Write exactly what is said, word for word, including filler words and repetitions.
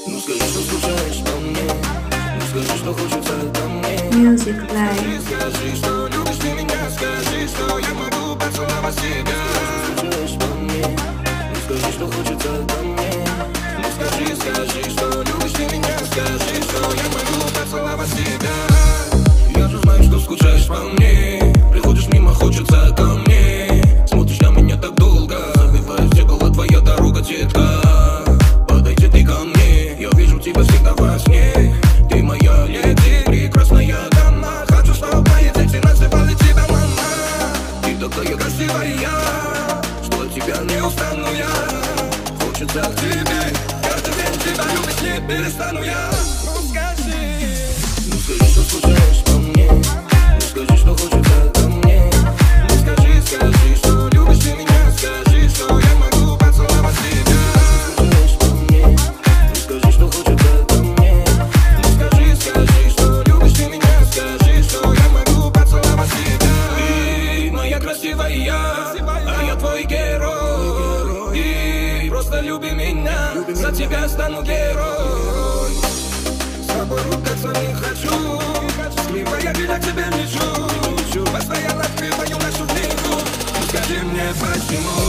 Ну скажи, что скучаешь по мне, ну скажи, что хочется ко мне. Music Live. Скажи, что любишь ты меня, скажи, что я могу поцеловать тебя. Скажи, что скучаешь по мне, ну скажи, что хочется ко мне. Ну скажи, скажи, что любишь ты меня, скажи, что я могу поцеловать тебя. Я же знаю, что скучаешь по мне, приходишь мимо, хочется ко мне. Смотришь на меня так долго, забиваешь, где была твоя дорога, детка. Подойди ты ко мне, я вижу тебя всегда во сне. Ты моя леди, прекрасная дама. Хочу, чтобы мои дети называли тебя мама. Ты такая красивая, что от тебя не устану я. Хочется к тебе, каждый день тебя любить не перестану я. Ну скажи, ну скажи, что скучаешь по мне, ну скажи, что хочется ко мне. Ну скажи, скажи, что любишь ты меня, скажи, что я могу поцеловать тебя. Скучаешь по мне, ну скажи, что хочется ко мне. Ну скажи, скажи, что любишь ты меня, скажи, что я могу поцеловать тебя. Ты моя красивая, а я твой герой. Ты просто люби меня, за тебя стану герой. С тобой ругаться не хочу, скрипа я к тебе лечу. Постоянно открываю нашу книгу. Скажи мне почему.